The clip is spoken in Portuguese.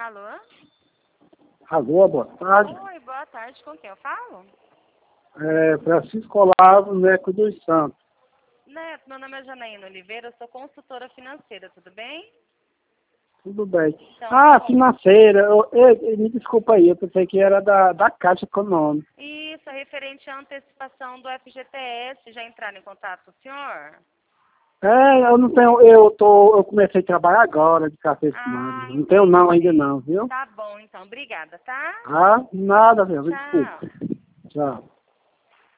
Alô? Alô, boa tarde. Oi, boa tarde. Com quem eu falo? Francisco Olavo Neco dos Santos. Neto, meu nome é Janaína Oliveira, eu sou consultora financeira, tudo bem? Tudo bem. Então, Financeira. Me desculpa aí, eu pensei que era da Caixa Econômica. isso é referente à antecipação do FGTS. Já entraram em contato com o senhor? Eu não tenho, eu comecei a trabalhar agora de café assinado. Não tenho não ainda não, viu? Tá bom, então. Obrigada, tá? Nada, meu, Tchau. desculpa. Tchau.